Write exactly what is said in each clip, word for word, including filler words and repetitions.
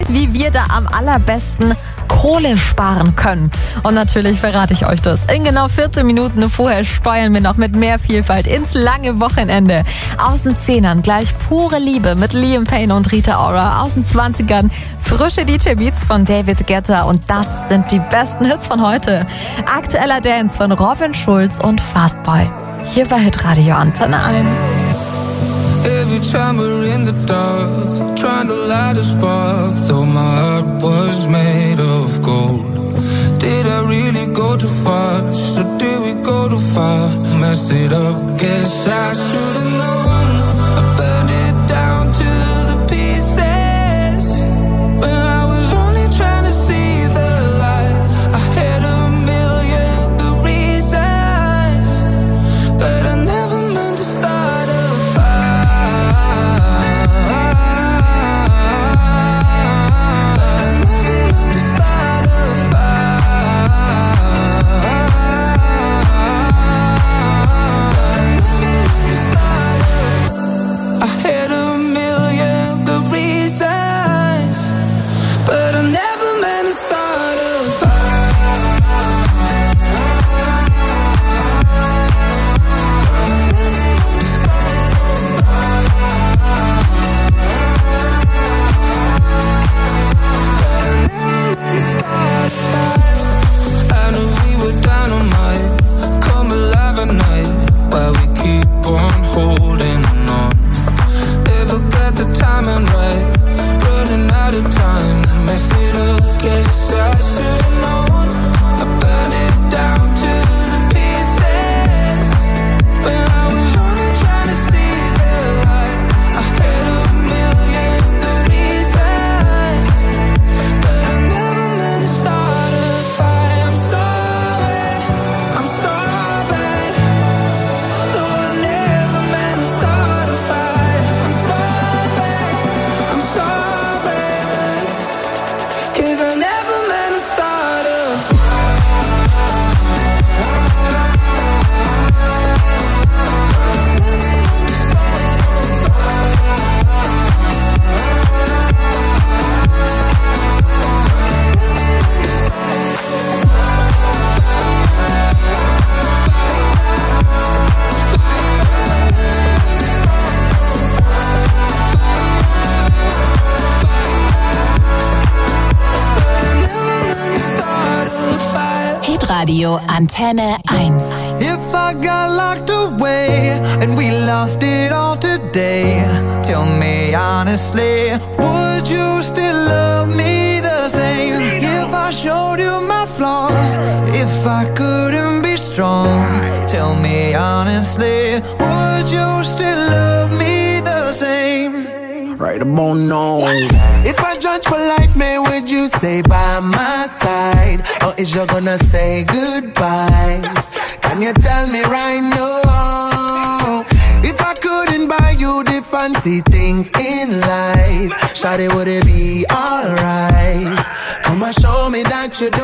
wie wir da am allerbesten Kohle sparen können. Und natürlich verrate ich euch das. In genau vierzehn Minuten vorher steuern wir noch mit mehr Vielfalt ins lange Wochenende. Aus den Zehnern gleich pure Liebe mit Liam Payne und Rita Ora. Aus den Zwanzigern frische D J-Beats von David Guetta. Und das sind die besten Hits von heute. Aktueller Dance von Robin Schulz und Fastboy. Hier bei Hitradio Antenne eins. Every time we're in the dark, trying to light a spark, though my heart was made of gold. Did I really go too fast, or did we go too far? Messed it up, guess I should've known. I burned it down to the pieces, when I was only trying to see the light. I had a million good reasons, but I never meant to start a Radio Antenne eins. If I got locked away and we lost it all today, tell me honestly, would you still love me the same? If I showed you my flaws, if I couldn't be strong, tell me honestly, would you still love me the same? Right about now. If I judge for life, man, would you stay by my side? Or is you gonna say goodbye? Can you tell me right now? If I couldn't buy you the fancy things in life, shawty, would it be alright? Come and show me that you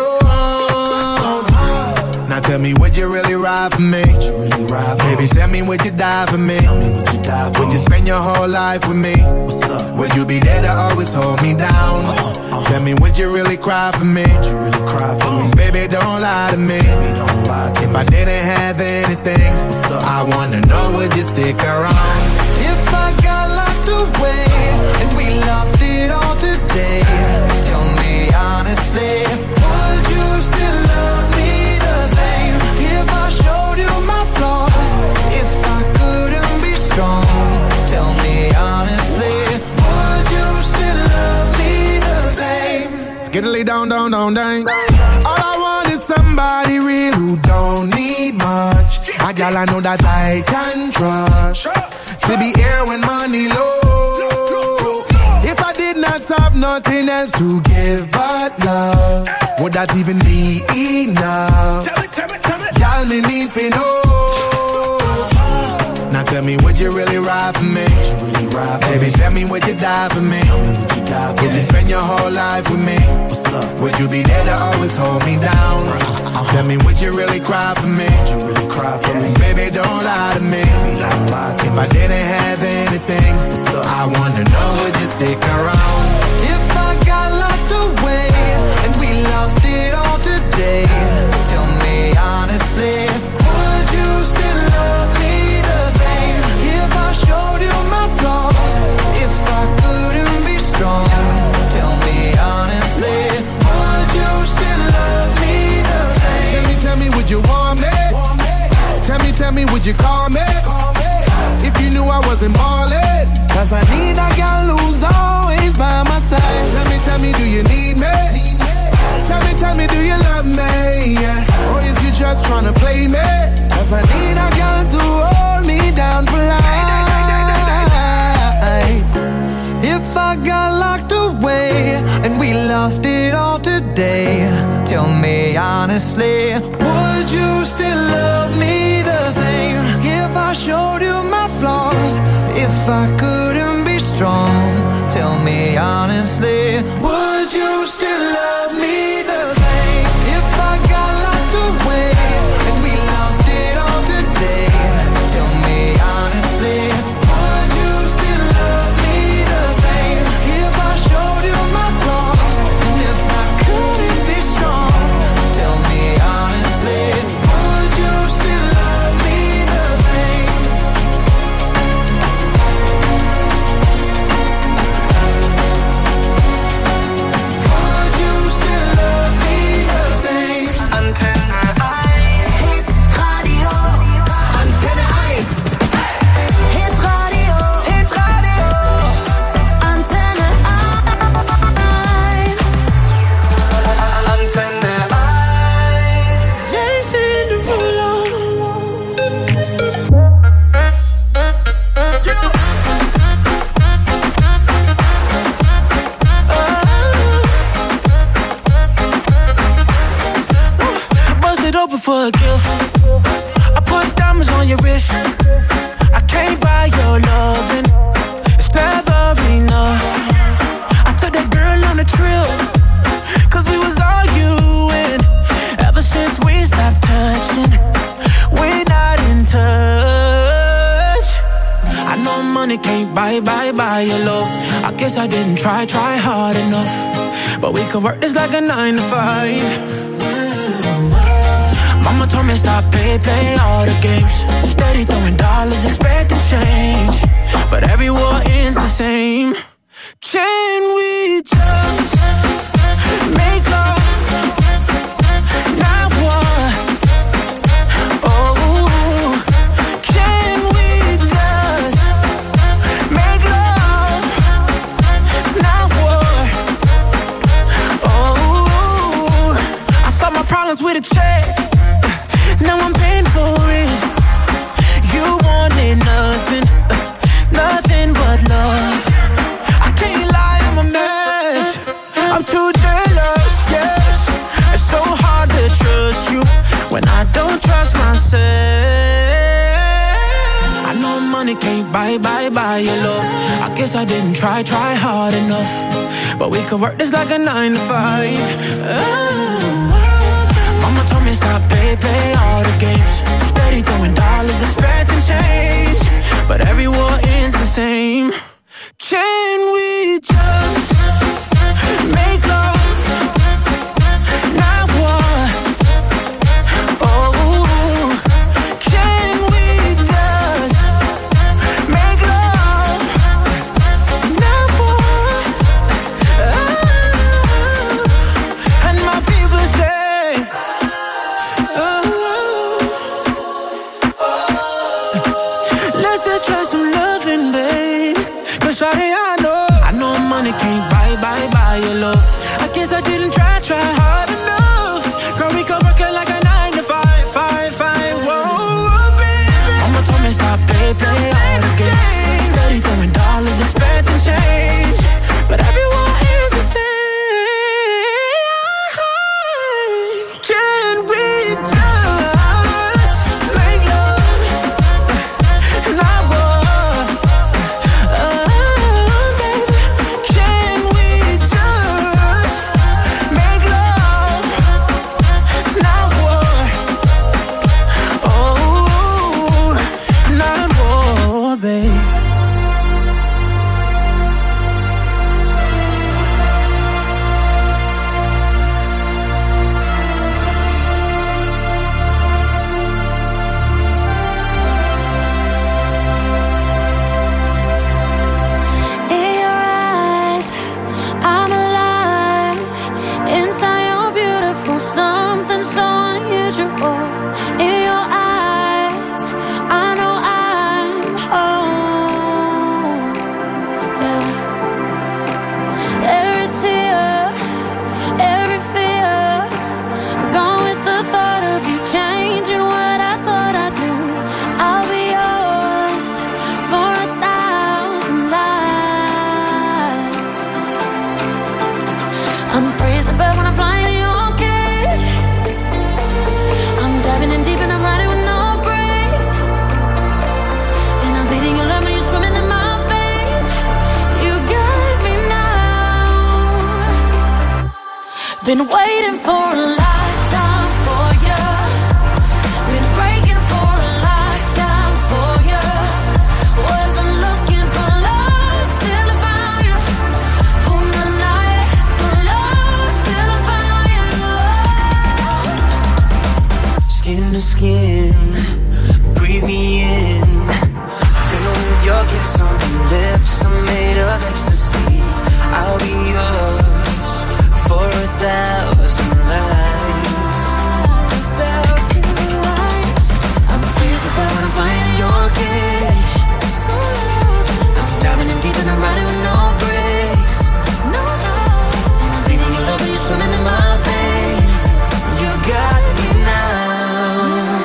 don't. Now tell me, would you really ride for me? Really ride for Baby, me? tell me, would you die for me? Tell me would you die for Would you me? spend your whole life with me? What's up? Would you be there to always hold me down? Uh-huh. Tell me, would you really cry for me? Would you really cry for me? Baby, don't lie to me. Baby, don't lie to If me. I didn't have anything, What's up? I wanna know, would you stick around? If I got locked away and we lost it all today, tell me honestly, would you still love me the same? If I showed you my flaws, if I couldn't be strong, tell me honestly, would you still love me the same? Skiddly down, down, down, down. All I want is somebody real who don't need much. A gal I know that I can trust. To be here when money low. If I did not have nothing else to give but love, would that even be enough? Y'all me need to know. Now tell me, would you really ride for me? Really ride for Baby, me? tell me, would you die for me? Tell me would you die for Would me? you spend your whole life with me? What's up? Would you be there to always hold me down? Tell me, would you really cry for me? Would you really cry for me? Baby, don't lie to me. Baby, don't lie to If me. I didn't have anything, What's up? I wanna know, would you stick around? If I got Tell me, tell me, would you call me? If you knew I wasn't ballin'. Cause I need a girl who's always by my side. Tell me, tell me, do you need me? Tell me, tell me, do you love me? Yeah. Or is you just tryna play me? Cause I need a girl to hold me down for life. If I got locked away and we lost it all today, tell me honestly, would you still love me the same? If I showed you my flaws, if I couldn't be strong, tell me honestly, would you still love me the same? If I got locked away and we lost it all today, tell me honestly, would you still love me the same? If I showed you my flaws, and if I couldn't be strong, tell me honestly, would you still love me the same? Would you still love me the same? Antenne eins. Hit Radio. Antenne eins. Hit Radio. Hit Radio. Antenne eins. Antenne eins. Chasing the ruler. Bust it open for a gift. I put diamonds on your wrist. I can't buy your loving. It's never enough. I took that girl on a trip. Cause we was arguing. Ever since we stopped touching, we're not in touch. I know money can't buy, buy, buy your love. I guess I didn't try, try hard enough. But we could work this like a nine to five. Mama told me stop, play, play all the games. Steady throwing dollars, expecting change. But every war ends the same. Can we just make love? Not war. Oh, can we just make love? Not war. Oh, I saw my problems with a check. Now I'm paying for it. You wanted nothing, uh, nothing but love. I can't lie, I'm a mess. I'm too jealous, yes. It's so hard to trust you when I don't trust myself. I know money can't buy, buy, buy your love. I guess I didn't try, try hard enough. But we could work this like a nine to five. Oh. Mama told me stop, play, play all the games. Steady throwing dollars, expecting change. But every war ends the same. Can we just make love? Not war. Oh, can we just make love? Not war. Oh, and my people say, let's just try some loving, babe. Cause shawty, I know, I know money can't buy, buy, buy your love. I guess I didn't try, try hard enough. Girl, we could work it like a nine to five, five, five, whoa, baby. Mama told me stop, play, play all the games. Steady throwing dollars, expecting change. But everyone is the same. Can we just make love? Not war. Oh, baby. Can we just make love? Not war. Oh, not war, babe. In your eyes, I'm alive. Inside you're beautiful, something so unusual. In your eyes, I'm free as a bird when I'm flying in your cage. I'm diving in deep and I'm riding with no brakes. And I'm bleeding your love when you're swimming in my veins. You got me now. Been waiting for a lifetime for you. Been breaking for a lifetime for you. Wasn't looking for love till I found you. On the night for love till I found you. Skin to skin, breathe me in. Fill with your kiss on your lips. I'm made of ecstasy. I'll be yours for a thousand lives. Thousand lives. I'm free as a bird when I'm flying in your cage. I'm diving in deep and I'm riding with no brakes. No, no. And I'm bleeding your love when you're swimming in my veins. You've got me now.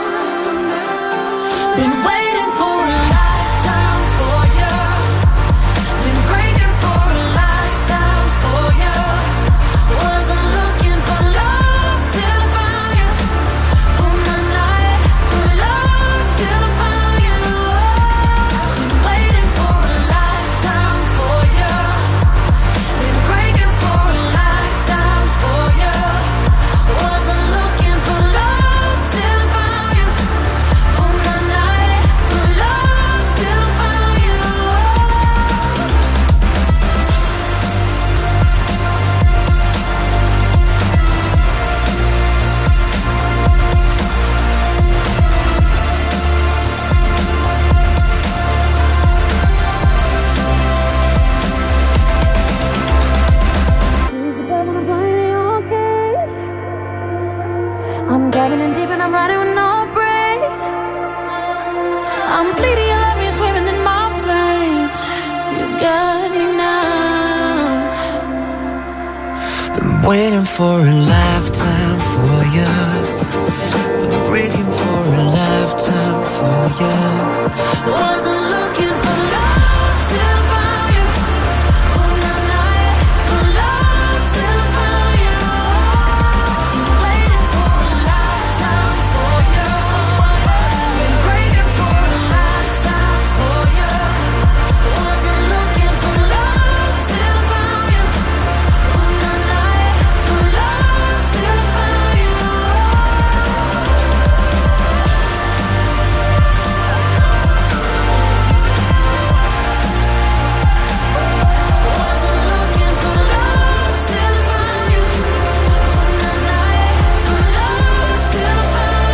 Been waiting for a lifetime for you. Been breaking for a lifetime for you. Wasn't looking for love till I found you. On the night for love till I found you. Been waiting for a lifetime for you. Been breaking for a lifetime for you. Wasn't looking for love till I found you. On the night for love till I found you. I'm diving in deep and I'm riding with no brakes. I'm bleeding your love, you're swimming in my veins. You got me now. Been waiting for a lifetime for you. Been breaking for a lifetime for you. Wasn't looking for love till I found you. On the night for love till I found you. Been waiting for a lifetime for you. Been breaking for a lifetime for you. Wasn't looking for love till I found you. On the night for love till I found you. Wasn't looking for love till I found you. On the night for love till I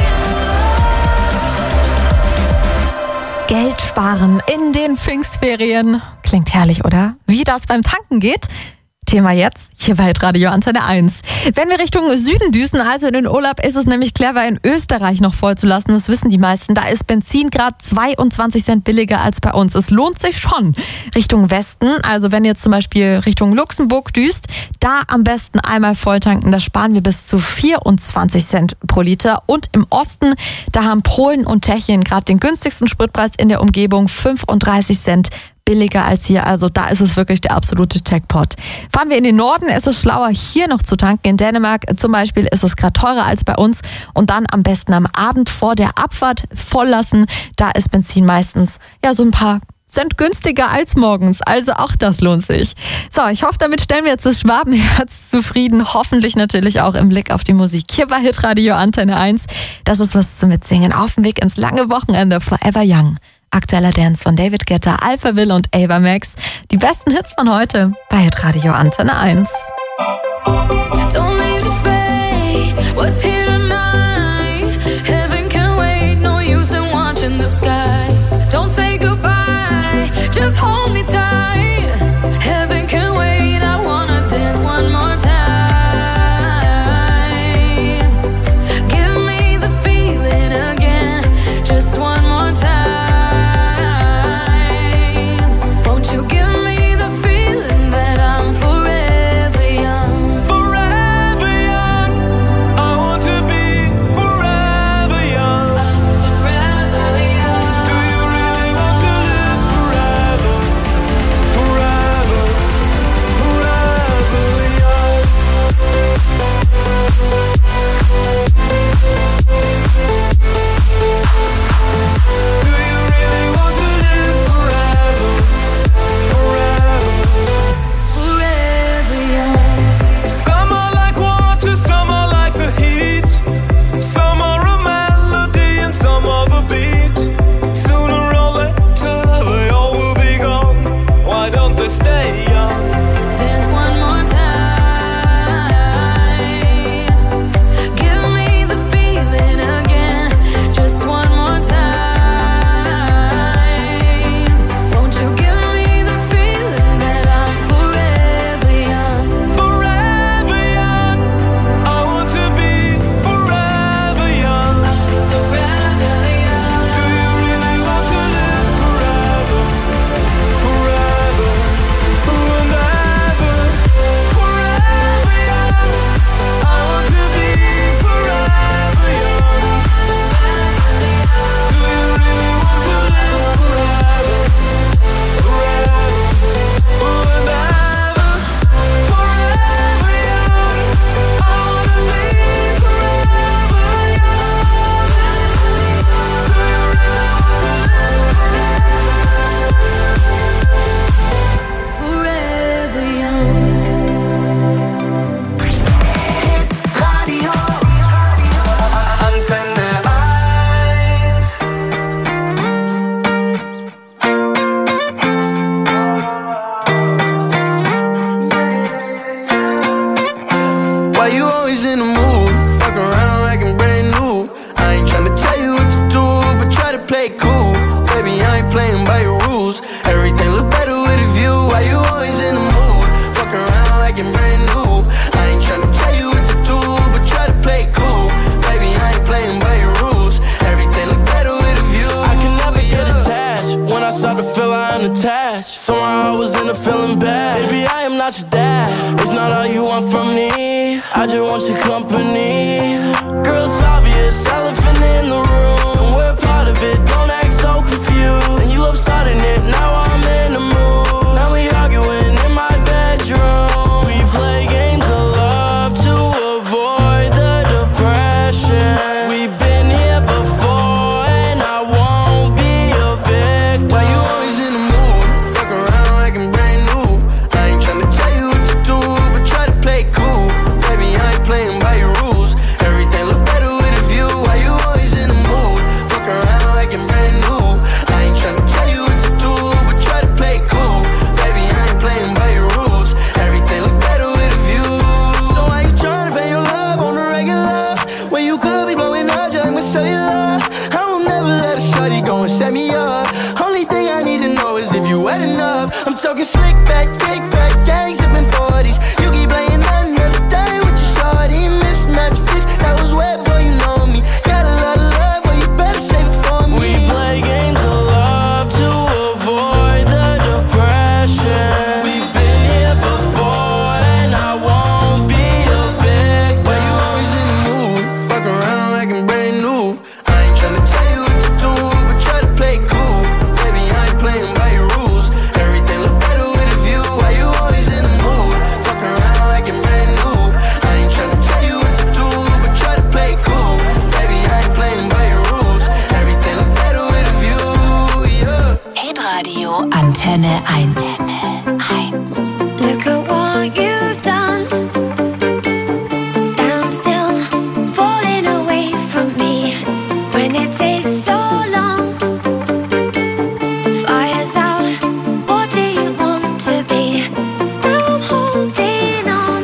found you. Geld sparen in den Pfingstferien. Klingt herrlich, oder? Wie das beim Tanken geht? Thema jetzt, hier bei Radio Antenne eins. Wenn wir Richtung Süden düsen, also in den Urlaub, ist es nämlich clever, in Österreich noch voll zu lassen. Das wissen die meisten. Da ist Benzin gerade zweiundzwanzig Cent billiger als bei uns. Es lohnt sich schon. Richtung Westen, also wenn ihr zum Beispiel Richtung Luxemburg düst, da am besten einmal voll tanken. Da sparen wir bis zu vierundzwanzig Cent pro Liter. Und im Osten, da haben Polen und Tschechien gerade den günstigsten Spritpreis in der Umgebung, fünfunddreißig Cent billiger als hier, also da ist es wirklich der absolute Jackpot. Fahren wir in den Norden, ist es schlauer, hier noch zu tanken. In Dänemark zum Beispiel ist es gerade teurer als bei uns und dann am besten am Abend vor der Abfahrt voll lassen. Da ist Benzin meistens ja so ein paar Cent günstiger als morgens, also auch das lohnt sich. So, ich hoffe, damit stellen wir jetzt das Schwabenherz zufrieden, hoffentlich natürlich auch im Blick auf die Musik. Hier bei Hitradio Antenne eins, das ist was zum Mitsingen auf dem Weg ins lange Wochenende, Forever Young. Aktueller Dance von David Guetta, Alphaville und Ava Max. Die besten Hits von heute bei Hitradio Antenne eins. Don't leave the fate, what's here tonight? Heaven can wait, no use in watching the sky. Don't say goodbye, just hold me tight. Heaven can wait, I wanna dance one more time. Give me the feeling again, just one more time. Won't you give me the feeling that I'm forever Why you always in the mood? Fuck around like I'm brand new. I ain't tryna tell you what to do, but try to play cool. Baby, I ain't playing by your rules. Everything look better with a view. Why you always in the mood? Fuck around like I'm brand new. I ain't tryna tell you what to do, but try to play cool. Baby, I ain't playing by your rules. Everything look better with a view. I can never get attached. When I start to feel I unattached, somehow I was in a feeling bad. Baby, I am not your dad. It's not all you want from me. I just want your company. Girl, it's obvious, elephant in the room. We're part of it, don't act so confused. And you love starting it, now I'm in the mood. Now we arguing in my bedroom. We play games of love to avoid the depression. We've been here before and I won't be a victim. Why you always in the mood? Fuck around like I'm brand new. I ain't tryna tell you what to do, but try to play cool. Baby, I ain't playing by your rules. Everything look better with a view. Why you always in the mood? Fuck around like I'm brand new. I ain't tryna tell you what to do, but try to play cool. Baby, I ain't playing by your rules. Everything look better with a view. So why you tryna pay your love on the regular when you could be blowing up just like my cellular? I will never let a shawty go and set me up. Only thing I need to know is if you wet enough. I'm talking slick back, kick back, gang sipping forties. You keep playing another day with your shawty. Mismatch fits, that was wet before you know me. Got a lot of love, well you better save it for me. We play games of love to avoid the depression. We've been here before and I won't be a victim. Why you always in the mood? Fuck around like I'm brand new. I ain't tryna tell you what to do, but try to play cool. Baby, I ain't playing by your rules. Everything look better with a view. Why you always in the mood? Fuck around like I'm brand new. I ain't tryna tell you what to do, but try to play cool. Baby, I ain't playing by your rules. Everything look better with a view, yeah. Hitradio Antenne eins. Look at what you've done. Stand still, falling away from me. When it takes so long, fire's out. What do you want to be? Now I'm holding on.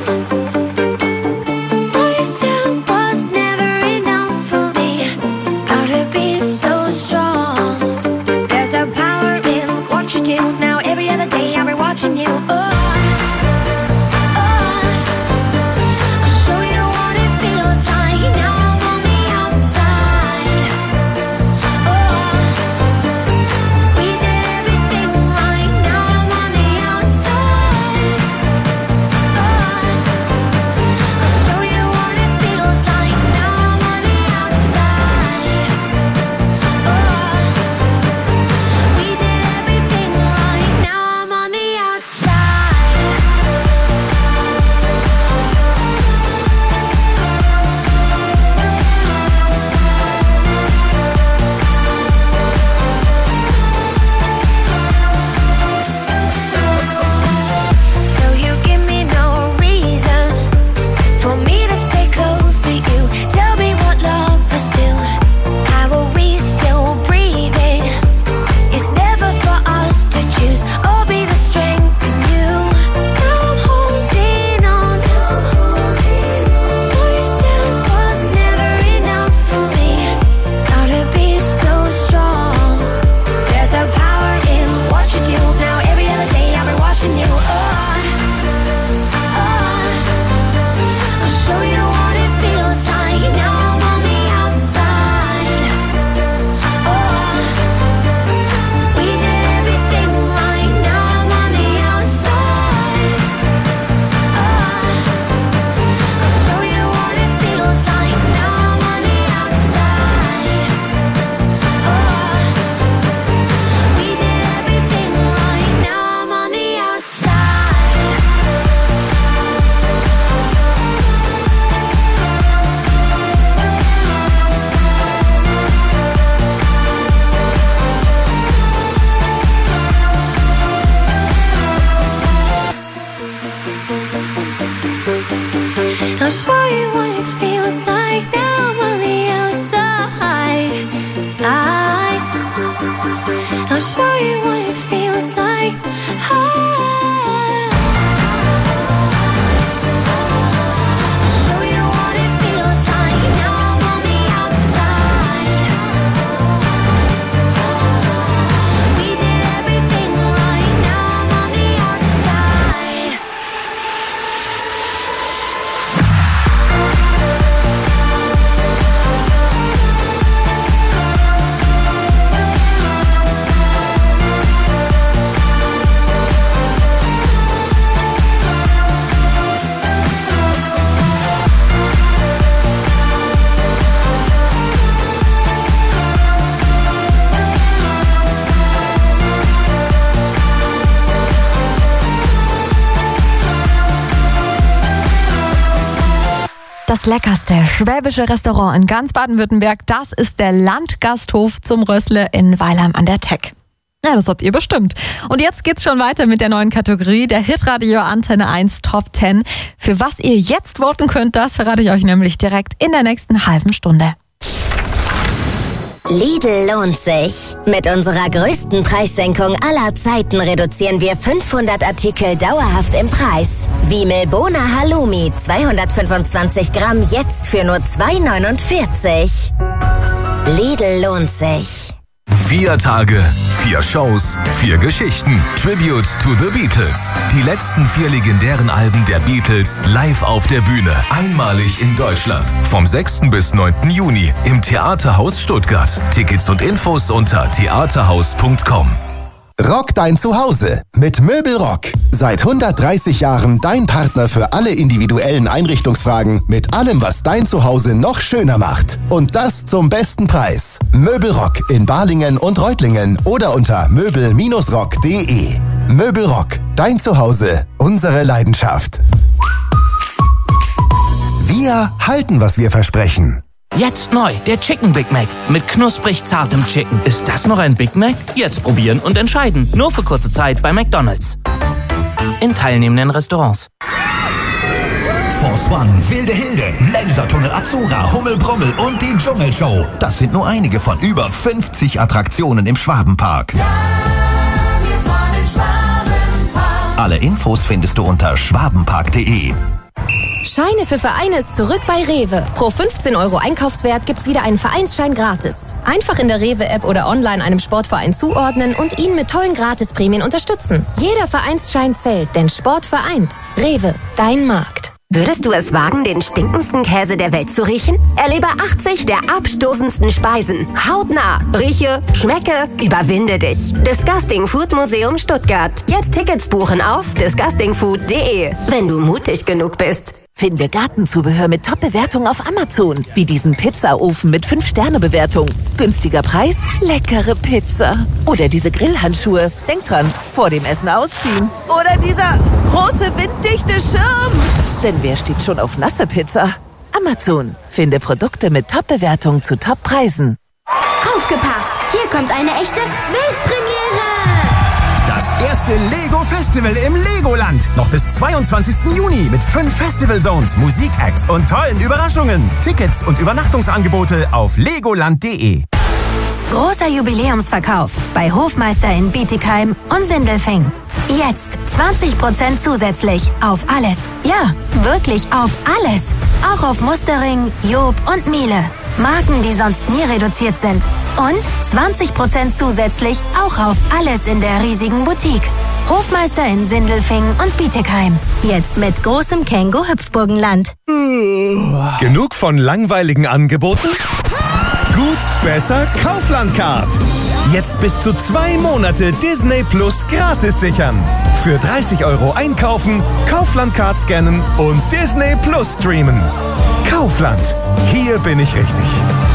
What you said was never enough for me. Gotta be so strong. There's a power in what you do. Now every other day I'll be watching you. Oh, oh. I'll show you what it feels like. Now I'm on the outside. Oh, we did everything right. Now I'm on the outside. Oh, I'll show you what it feels like. Now I'm on the outside. Oh, we did everything right. Now I'm on the outside. So you give me no reason for me to stay close to you. Tell me what lovers do. How are we still breathing? It's never for us to choose. I'll be the strength in you. Now I'm holding on. What you said was never enough for me. Gotta be so strong. There's a power in what you do. Now every other day I'll be watching you. Oh, oh. I'll show you what it feels like. Now I'm on the outside. Oh, we did everything right. Now I'm on the outside. Oh, I'll show you what it feels like. Now I'm on the outside. Oh, we did everything right. Now I'm on the outside. I'll show you what it feels like. Now I'm on the outside. I, I'll show you what it feels like. I, I'll show Das leckerste schwäbische Restaurant in ganz Baden-Württemberg, das ist der Landgasthof zum Rössle in Weilheim an der Teck. Ja, das habt ihr bestimmt. Und jetzt geht's schon weiter mit der neuen Kategorie, der Hitradio Antenne eins Top zehn. Für was ihr jetzt voten könnt, das verrate ich euch nämlich direkt in der nächsten halben Stunde. Lidl lohnt sich. Mit unserer größten Preissenkung aller Zeiten reduzieren wir fünfhundert Artikel dauerhaft im Preis. Wie Milbona Halloumi zweihundertfünfundzwanzig Gramm jetzt für nur zwei neunundvierzig. Lidl lohnt sich. Vier Tage, vier Shows, vier Geschichten. Tribute to the Beatles. Die letzten vier legendären Alben der Beatles live auf der Bühne. Einmalig in Deutschland. Vom sechsten bis neunten Juni im Theaterhaus Stuttgart. Tickets und Infos unter theaterhaus punkt com. Rock dein Zuhause mit Möbelrock. Seit hundertdreißig Jahren dein Partner für alle individuellen Einrichtungsfragen mit allem, was dein Zuhause noch schöner macht. Und das zum besten Preis. Möbelrock in Balingen und Reutlingen oder unter möbel rock punkt de. Möbelrock, dein Zuhause, unsere Leidenschaft. Wir halten, was wir versprechen. Jetzt neu, der Chicken Big Mac mit knusprig zartem Chicken. Ist das noch ein Big Mac? Jetzt probieren und entscheiden. Nur für kurze Zeit bei McDonald's. In teilnehmenden Restaurants. Force One, Wilde Hilde, Lasertunnel Azura, Hummelbrummel und die Dschungelshow. Das sind nur einige von über fünfzig Attraktionen im Schwabenpark. Ja, wir fahren in Schwabenpark. Alle Infos findest du unter schwabenpark punkt de. Scheine für Vereine ist zurück bei Rewe. Pro fünfzehn Euro Einkaufswert gibt's wieder einen Vereinsschein gratis. Einfach in der Rewe-App oder online einem Sportverein zuordnen und ihn mit tollen Gratisprämien unterstützen. Jeder Vereinsschein zählt, denn Sport vereint. Rewe, dein Markt. Würdest du es wagen, den stinkendsten Käse der Welt zu riechen? Erlebe achtzig der abstoßendsten Speisen. Hautnah. Rieche, schmecke, überwinde dich. Disgusting Food Museum Stuttgart. Jetzt Tickets buchen auf disgusting food punkt de, wenn du mutig genug bist. Finde Gartenzubehör mit Top-Bewertung auf Amazon. Wie diesen Pizzaofen mit fünf Sterne Bewertung. Günstiger Preis, leckere Pizza. Oder diese Grillhandschuhe. Denk dran, vor dem Essen ausziehen. Oder dieser große winddichte Schirm. Denn wer steht schon auf nasse Pizza? Amazon. Finde Produkte mit Top-Bewertung zu Top-Preisen. Aufgepasst! Hier kommt eine echte Weltpremiere! Das erste Lego-Festival im Legoland. Noch bis zweiundzwanzigsten Juni mit fünf Festival-Zones, Musikacts und tollen Überraschungen. Tickets und Übernachtungsangebote auf legoland punkt de. Großer Jubiläumsverkauf bei Hofmeister in Bietigheim und Sindelfingen. Jetzt zwanzig Prozent zusätzlich auf alles. Ja, wirklich auf alles. Auch auf Mustering, Job und Miele. Marken, die sonst nie reduziert sind. Und zwanzig Prozent zusätzlich auch auf alles in der riesigen Boutique. Hofmeister in Sindelfingen und Bietigheim. Jetzt mit großem Känguru-Hüpfburgenland. Genug von langweiligen Angeboten? Gut, besser, Kaufland-Card. Jetzt bis zu zwei Monate Disney Plus gratis sichern. Für dreißig Euro einkaufen, Kaufland-Card scannen und Disney Plus streamen. Kaufland. Hier bin ich richtig.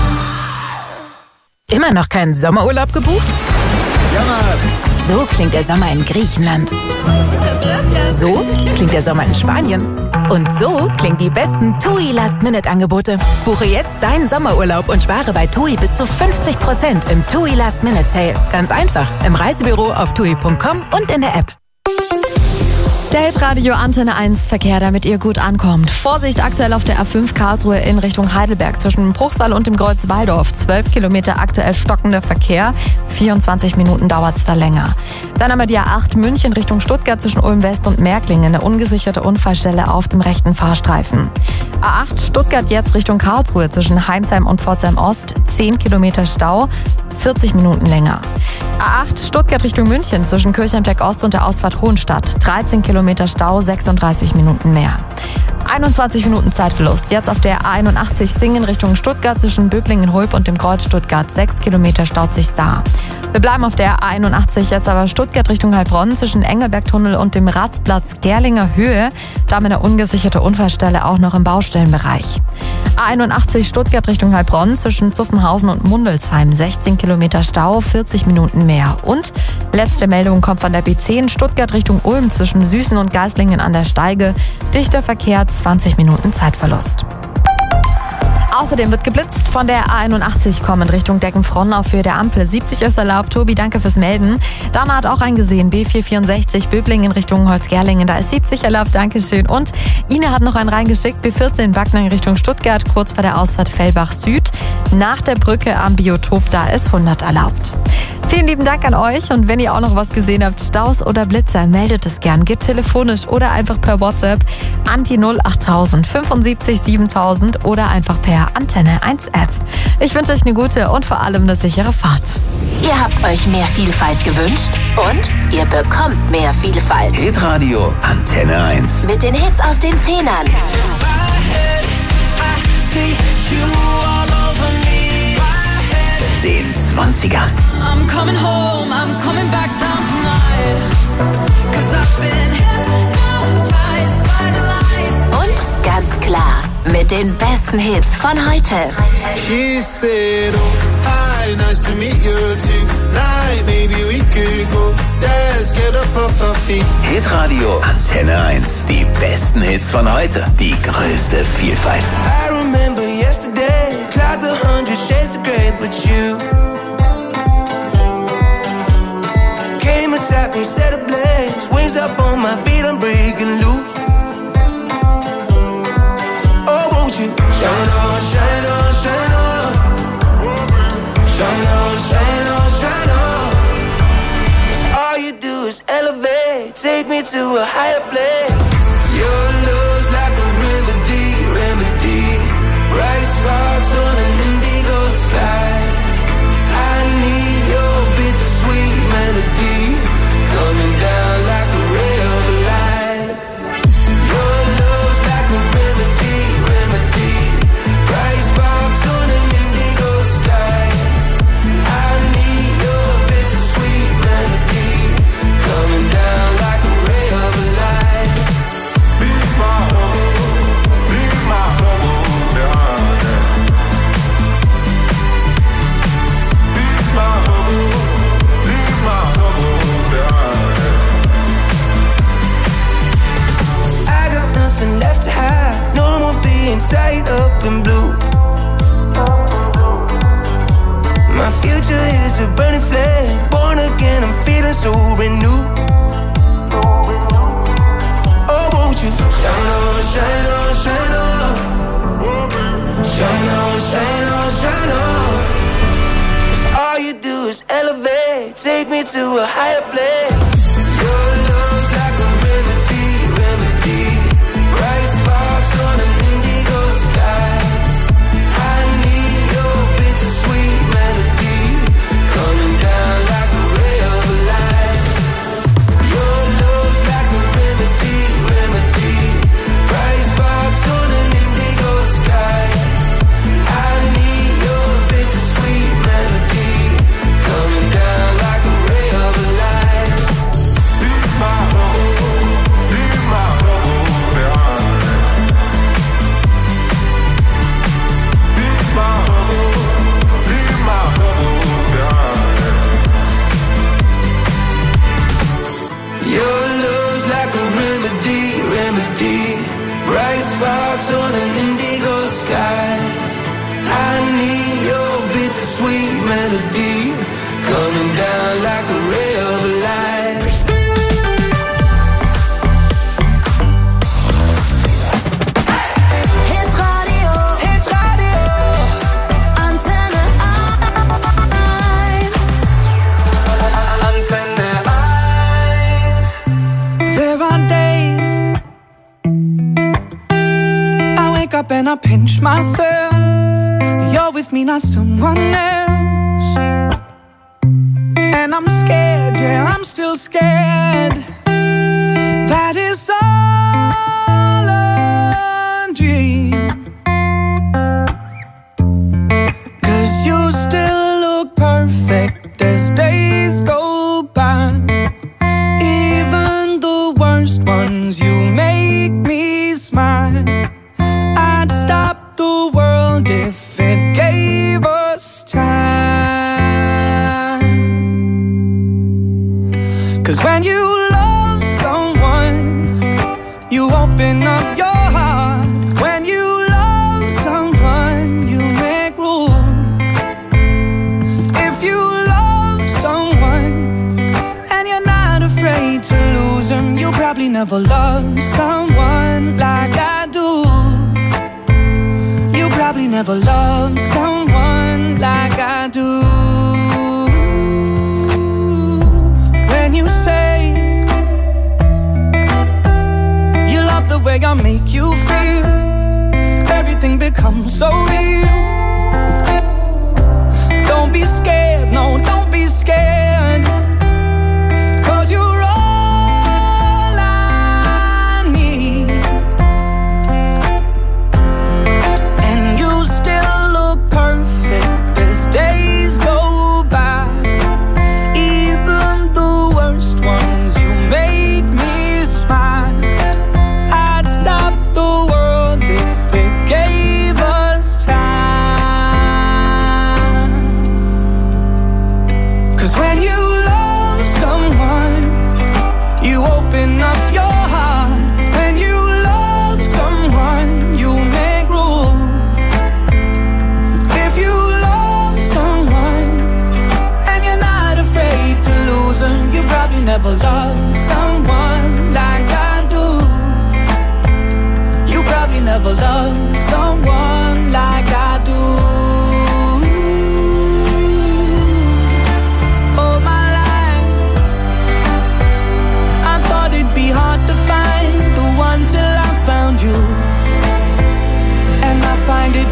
Immer noch keinen Sommerurlaub gebucht? Ja, Mann. So klingt der Sommer in Griechenland. So klingt der Sommer in Spanien. Und so klingen die besten TUI Last-Minute-Angebote. Buche jetzt deinen Sommerurlaub und spare bei TUI bis zu fünfzig Prozent im TUI Last-Minute-Sale. Ganz einfach. Im Reisebüro auf tui punkt com und in der App. Der Hitradio Antenne eins Verkehr, damit ihr gut ankommt. Vorsicht aktuell auf der A fünf Karlsruhe in Richtung Heidelberg zwischen dem Bruchsal und dem Kreuz Waldorf. zwölf Kilometer aktuell stockender Verkehr. vierundzwanzig Minuten dauert es da länger. Dann haben wir die A acht München Richtung Stuttgart zwischen Ulm West und Märklingen. Eine ungesicherte Unfallstelle auf dem rechten Fahrstreifen. A acht Stuttgart jetzt Richtung Karlsruhe zwischen Heimsheim und Pforzheim Ost. zehn Kilometer Stau. vierzig Minuten länger. A acht Stuttgart Richtung München zwischen Kirchheimberg Ost und der Ausfahrt Hohenstadt. dreizehn Kilometer Stau, sechsunddreißig Minuten mehr. einundzwanzig Minuten Zeitverlust. Jetzt auf der A einundachtzig Singen Richtung Stuttgart zwischen Böblingen-Hulb und dem Kreuz Stuttgart. sechs Kilometer staut sich da. Wir bleiben auf der A einundachtzig, jetzt aber Stuttgart Richtung Heilbronn zwischen Engelbergtunnel und dem Rastplatz Gerlinger Höhe. Da mit einer ungesicherte Unfallstelle auch noch im Baustellenbereich. A einundachtzig Stuttgart Richtung Heilbronn zwischen Zuffenhausen und Mundelsheim. sechzehn Kilometer Stau, vierzig Minuten mehr. Und letzte Meldung kommt von der B zehn Stuttgart Richtung Ulm zwischen Süßen und Geislingen an der Steige. Dichter Verkehr, zwanzig Minuten Zeitverlust. Außerdem wird geblitzt von der A einundachtzig kommen Richtung Deckenfrohnau für der Ampel. siebzig ist erlaubt. Tobi, danke fürs Melden. Dana hat auch eingesehen. B vier vierundsechzig Böblingen Richtung Holzgerlingen. Da ist siebzig erlaubt. Dankeschön. Und Ine hat noch einen reingeschickt. B vierzehn Backnang Richtung Stuttgart, kurz vor der Ausfahrt Fellbach Süd. Nach der Brücke am Biotop, da ist hundert erlaubt. Vielen lieben Dank an euch und wenn ihr auch noch was gesehen habt, Staus oder Blitzer, meldet es gern. Geht telefonisch oder einfach per WhatsApp an die null achttausend fünfundsiebzig siebentausend oder einfach per Antenne eins App. Ich wünsche euch eine gute und vor allem eine sichere Fahrt. Ihr habt euch mehr Vielfalt gewünscht und ihr bekommt mehr Vielfalt. Hitradio Antenne eins. Mit den Hits aus den Zehnern. Den zwanzigern. I'm coming home, I'm coming back down tonight. 'Cause I've been hypnotized by the lights. Und ganz klar, mit den besten Hits von heute. She said, oh, hi, nice to meet you tonight. Maybe we could go dance, get up off our feet. Hitradio Antenne eins. Die besten Hits von heute. Die größte Vielfalt. I remember yesterday, clouds a hundred shades of grey, but you came and sat me, set ablaze, wings up on my feet, I'm breaking loose. Oh, won't you shine on, shine on, shine on, shine on, shine on, shine on. 'Cause all you do is elevate, take me to a higher place. Your love's like a remedy, remedy. Bright sparks on an indigo sky. I need your bittersweet melody, coming down like a ray of light. Your love's like a remedy, remedy. Bright sparks on an indigo sky. I need your bittersweet melody, coming down like a ray of light. Be my home, be my home, darling. Be my home, be my home, darling. I got nothing left to hide, no more being tied up in blue. My future is a burning flame, born again, I'm feeling so renewed. Oh, won't you shine on, shine on, shine on, shine on, shine on, shine on. 'Cause all you do is elevate, take me to a higher place. Your love's like a remedy, remedy. Bright sparks on an indigo sky. I need your bittersweet melody, coming down like a ray of light. Your love's like a remedy, remedy. Bright sparks on an indigo sky. I need your bittersweet melody, coming down like a ray of light. Be my home, be my home, darling. Be my home, be my home, darling. Your love's like a remedy, remedy. Bright sparks on an indigo sky. I need your bittersweet melody, coming down like a ray of light. Hitradio, Hitradio, Antenne eins. Antenne eins. There are days I wake up and I pinch myself. You're with me, not someone else. And I'm scared, yeah, I'm still scared. That is all a dream. 'Cause you still look perfect as days go by. Even the worst ones, you make me smile. I'd stop the world if it gave us time. 'Cause when you love someone, you open up your heart. When you love someone, you never loved someone like I do. You probably never loved someone like I do. When you say you love the way I make you feel, everything becomes so real. Don't be scared, no, don't be scared, 'cause you're all I need. And you still look perfect as days go by. Even the worst ones, you make me smile. I'd stop the world if it gave us time. 'Cause when you love someone, you open up your heart. When you love someone, you make room. If you love someone and you're not afraid to lose them, you probably never loved someone like I do. You probably never loved someone like I do. All my life, I thought it'd be hard to find the one till I found you. And I find it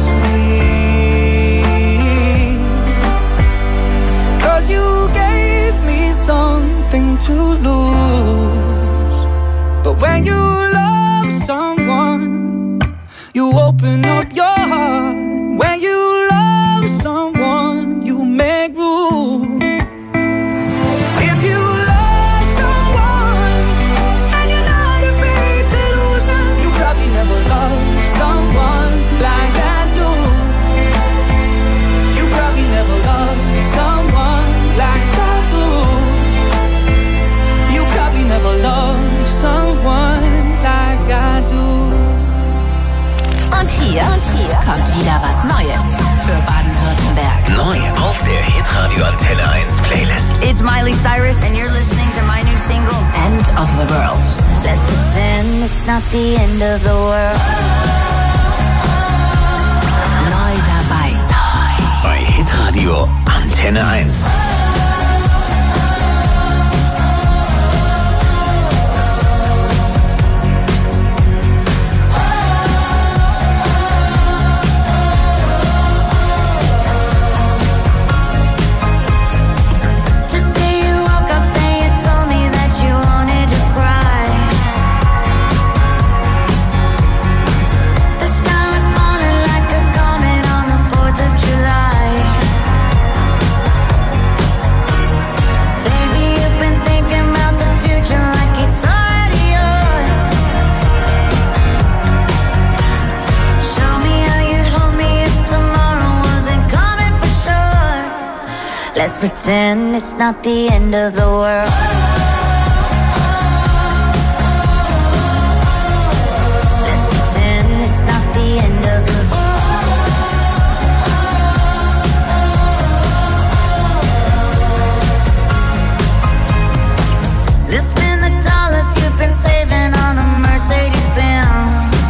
bittersweet, 'cause you gave me something to lose. But when you love someone, you open up your heart. When you love someone, you make room. If you love someone and you're not afraid to lose them, you probably never loved someone like I do. You probably never loved someone like I do. You probably never loved someone like I do. Und hier, und hier kommt wieder was Neues für Baden-Württemberg. Neu auf der Hitradio Antenne eins Playlist. It's Miley Cyrus and you're listening to my new single, End of the World. Let's pretend it's not the end of the world. Neu dabei. Bei Hitradio Antenne eins. Today you woke up and you told me that you wanted to cry. The sky was falling like a comet on the fourth of July. Baby, you've been thinking about the future like it's already yours. Show me how you'd hold me if tomorrow wasn't coming for sure. Let's pretend it's not the end of the world. Let's pretend it's not the end of the world. Let's spend the dollars you've been saving on a Mercedes Benz.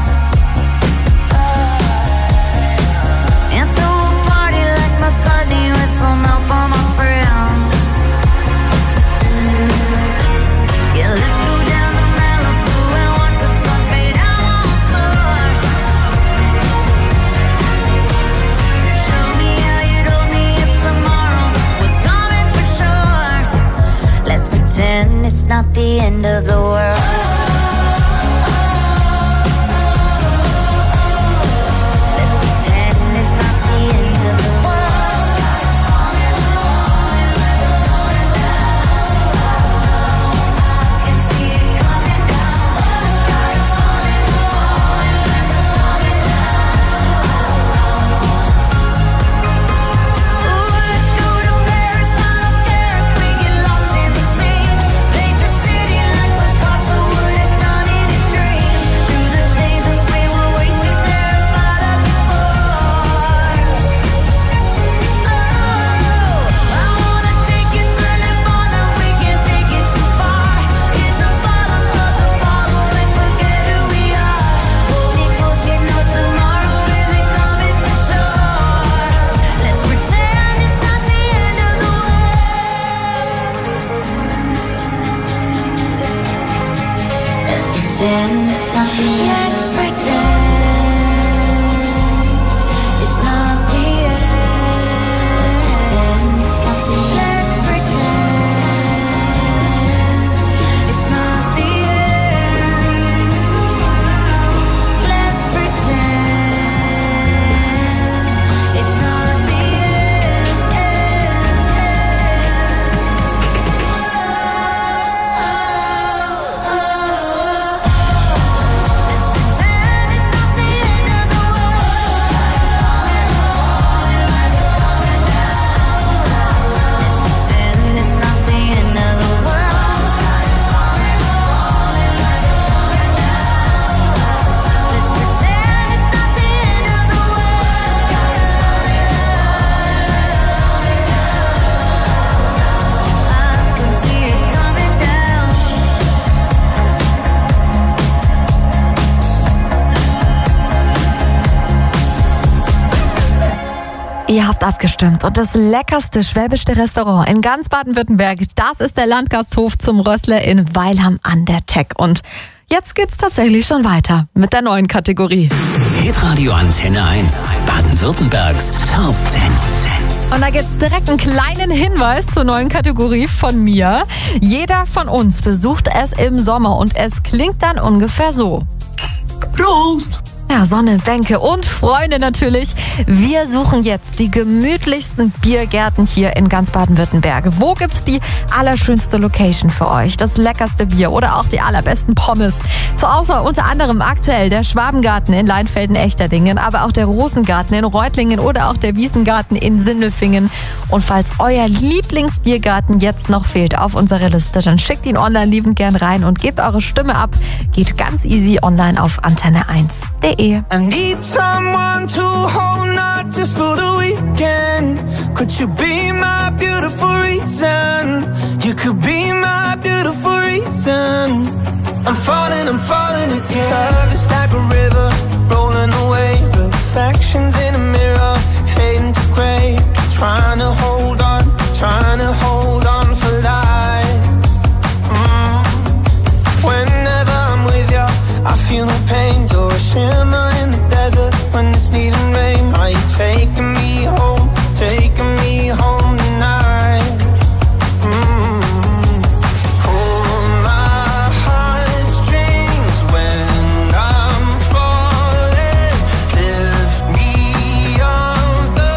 And throw a party like McCartney with some help on my friends. Ihr habt abgestimmt und das leckerste schwäbische Restaurant in ganz Baden-Württemberg, das ist der Landgasthof zum Rössle in Weilham an der Teck. Und jetzt geht's tatsächlich schon weiter mit der neuen Kategorie. Hitradio Antenne eins, Baden-Württembergs Top zehn. Und da gibt's direkt einen kleinen Hinweis zur neuen Kategorie von mir. Jeder von uns besucht es im Sommer und es klingt dann ungefähr so. Prost! Ja, Sonne, Bänke und Freunde natürlich. Wir suchen jetzt die gemütlichsten Biergärten hier in ganz Baden-Württemberg. Wo gibt's die allerschönste Location für euch? Das leckerste Bier oder auch die allerbesten Pommes? Zur Auswahl unter anderem aktuell der Schwabengarten in Leinfelden-Echterdingen, aber auch der Rosengarten in Reutlingen oder auch der Wiesengarten in Sindelfingen. Und falls euer Lieblingsbiergarten jetzt noch fehlt auf unserer Liste, dann schickt ihn online liebend gern rein und gebt eure Stimme ab. Geht ganz easy online auf antenne eins punkt de. I need someone to hold, not just for the weekend. Could you be my beautiful reason? You could be my beautiful reason. I'm falling, I'm falling again. Love is like a river, rolling away. Reflections in a mirror, fading to gray. Trying to hold on, trying to hold on for life. Mm. Whenever I'm with you, I feel no pain. You're a shimmer in the desert when it's needing rain. Are you taking me home, taking me home tonight? Mm. Hold my heartstrings when I'm falling. Lift me off the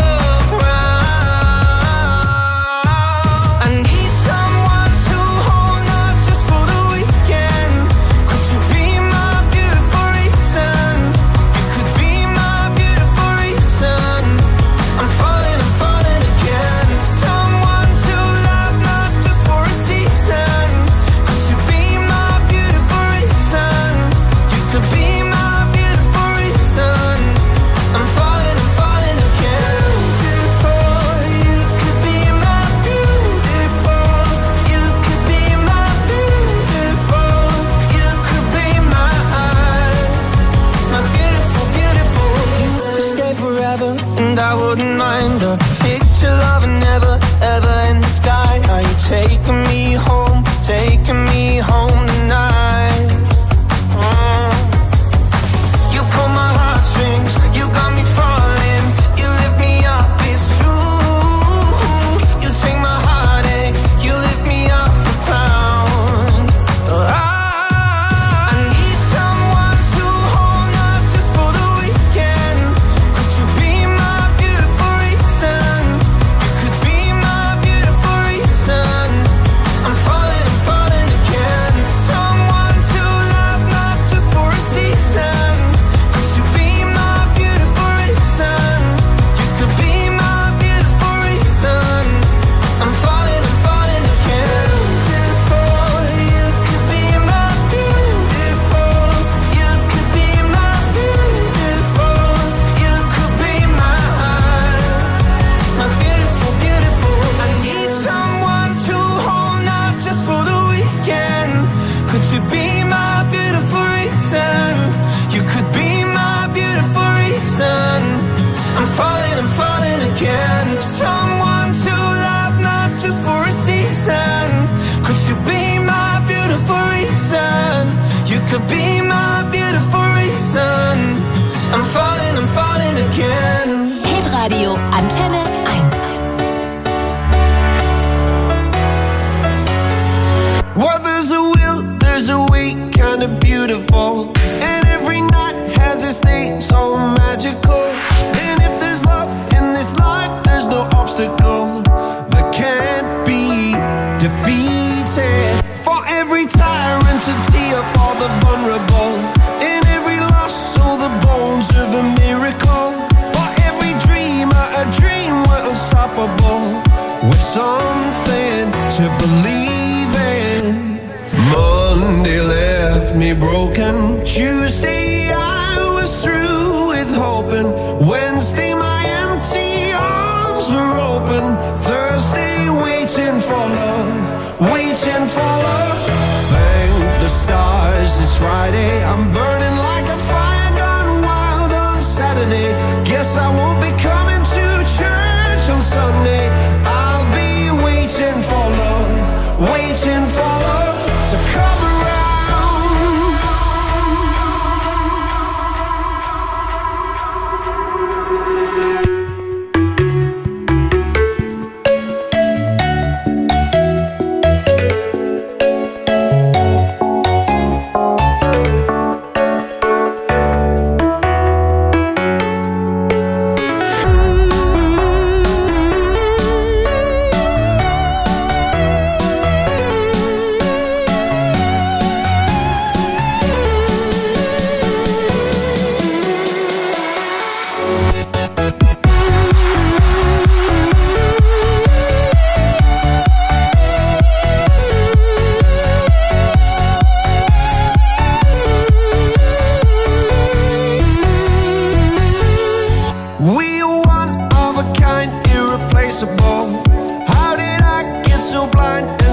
ground. I need someone to hold, not just for the weekend. Could you be my beautiful reason? You could be my beautiful reason. I'm falling, I'm falling again. Someone to love, not just for a season. Could you be my beautiful reason? You could be my beautiful reason. I'm falling, I'm falling again. Beautiful, you could be my beautiful. You could be my beautiful. You could be my my beautiful, beautiful. You could stay forever, and I wouldn't mind a picture of a never, ever in the sky. Are you taking me home, taking me home tonight? Mm. You pull my heartstrings, you got me falling. You lift me up, it's true. You take my heartache, you lift me off the ground. I need someone to hold, not just for the weekend. Could you be my beautiful reason? You could be my beautiful reason. I'm falling, I'm falling again. Someone to love, not just for a season. Could you be my beautiful reason? You could be my beautiful reason. I'm falling, I'm falling again. Beautiful, you could be my beautiful. You could be my beautiful. You could be my my beautiful, beautiful. I need someone to hold, not just for the weekend. Could you be my beautiful reason? You could be my beautiful reason. I'm falling, I'm falling again. Someone to love, not just for a season. Could you be my beautiful reason? You could be my beautiful reason. I'm falling, I'm falling again. Hitradio Antenne eins. Well, there's a will, there's a way, kinda beautiful. And every night has its name, so magical. And if there's love in this life, there's no obstacle that can't be defeated. For every tyrant to tear for the vulnerable. In every loss, so the bones of a miracle. For every dreamer, a dream we're unstoppable. With something to believe in. Monday left me broken. Tuesday I was through with hoping. Wednesday my empty arms were open. Thursday waiting for love, waiting for love. Thank the stars it's Friday. I'm burning like a fire gone wild on Saturday. Guess I won't be coming to church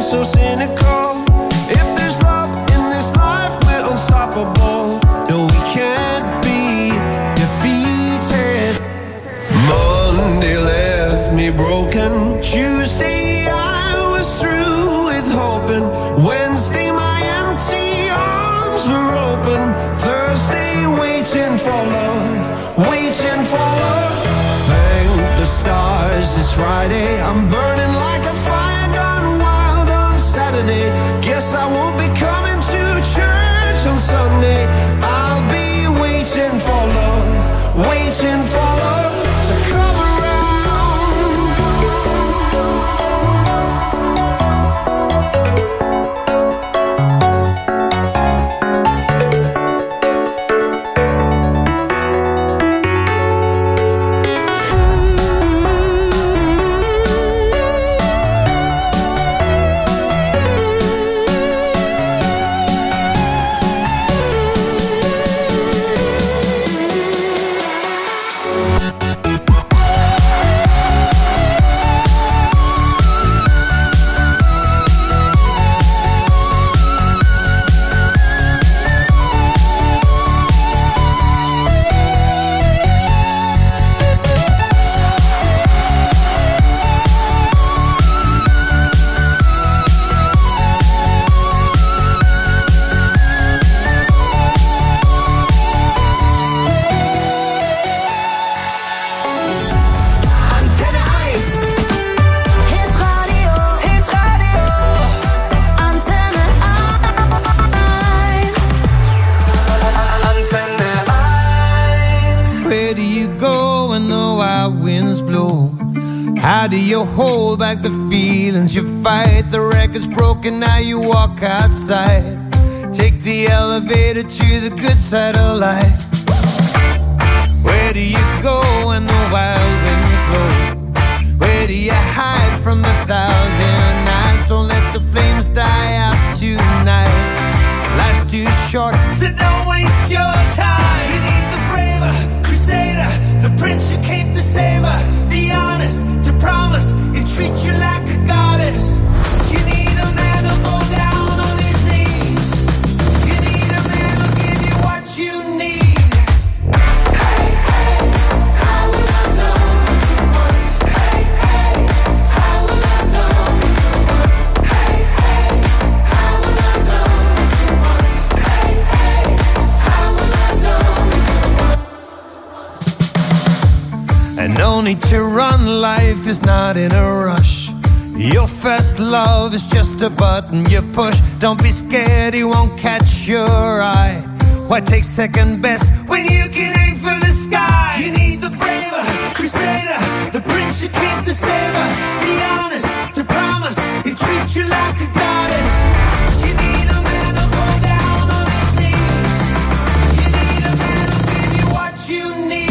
so cynical. If there's love in this life, we're unstoppable. No, we can't be defeated. Monday left me broken. Tuesday I was through with hoping. Wednesday my empty arms were open. Thursday waiting for love, waiting for love. Thank the stars it's Friday. I'm burning like a fire gone wild on Saturday. Guess I won't be coming to church on Sunday. I'll be waiting for love, waiting for love to come around. How do you hold back the feelings you fight? The record's broken, now you walk outside. Take the elevator to the good side of life. Where do you go when the wild winds blow? Where do you hide from the thousand eyes? Don't let the flames die out tonight. Life's too short, so don't waste your time. You need the braver crusader, the prince who came to save her, the honest to promise he'll treat you like a goddess. You need a man to go down on his knees. You need a man who'll give you what you need. Hey, hey, how will I know it's the one? Hey, hey, how will I know it's the one? Hey, hey, how will I know it's the one? Hey, hey, how will I know it's the one? And no need to run, life is not in a rush. Your first love is just a button you push. Don't be scared, he won't catch your eye. Why take second best when you can aim for the sky? You need the braver crusader, the prince who came to save her, the honest to promise he'll treat you like a goddess. You need a man to go down on his knees. You need a man who'll give you what you need.